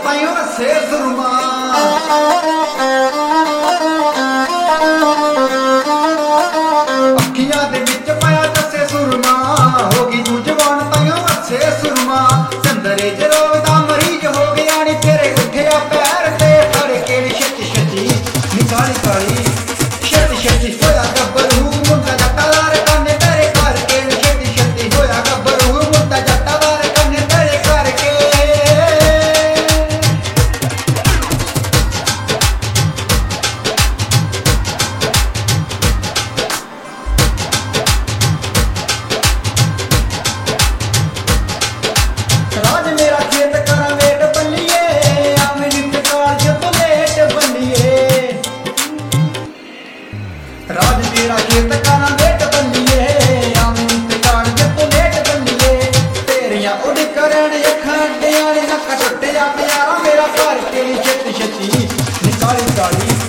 ਤਾਈਓ ਹੱਸੇ ਸੁਰਮਾ। ਅੱਖੀਆਂ ਦੇ ਵਿੱਚ ਪਾਇਆ ਦੱਸੇ ਸੁਰਮਾ, ਹੋ ਗਈ ਤੂੰ ਜਵਾਨ ਤਾਈਓ ਹੱਸੇ ਸੁਰਮਾ। ਚੰਦਰੇ ਜਰੋਗ ਦਾ ਮਰੀਜ਼ ਹੋ ਗਿਆ ਨੀ ਤੇਰੇ ਉੱਠਿਆ ਪੈਰ ਤੇ ਫੜ ਕੇ ਨੀ ਛੇਤੀ ਛੇਤੀ ਨੀ ਕਾਲੀ ਕਾਲੀ ਛੇਤੀ ਛੇਤੀ ਹੋਇਆ ਗੱਭਰੂ ਮੁੰਡਾ ਜੱਟਾਦਾਰ ਕੰਨੇ ਤੇਰੇ ਕਰਕੇ ਨੀ ਛੇਤੀ ਛੇਤੀ ਹੋਇਆ ਗੱਭਰੂ ਮੁੰਡਾ ਜੱਟਾਦਾਰ ਕੰਨੇ ਤੇਰੇ ਕਰਕੇ। ਰਾਜ ਮੇਰਾ ਖੇਤ ਕਰਾਂ ਵੇਟ ਬੱਲੀਏ, ਆਵੇਂ ਨਿੱਤ ਕਾਲਜ ਤੋਂ ਲੇਟ ਬੱਲੀਏ। ਰਾਜ ਮੇਰਾ ਖੇਤ ਕਰਾਂ ਵੇਟ ਬੱਲੀਏ, ਆਵੇਂ ਨਿੱਤ ਕਾਲਜ ਤੋਂ ਲੇਟ ਬੱਲੀਏ। ਤੇਰੀਆਂ ਉੱਡ ਕਰਨ ਅੱਖਾਂ ਅੱਡਿਆਂ ਨੇ ਨੱਕ ਟੁੱਟਿਆ ਪਿਆਰਾ ਮੇਰਾ ਘਰ ਕੇ ਛੇਤੀ ਛੇਤੀ ਨੀ ਕਾਲੀ ਕਾਲੀ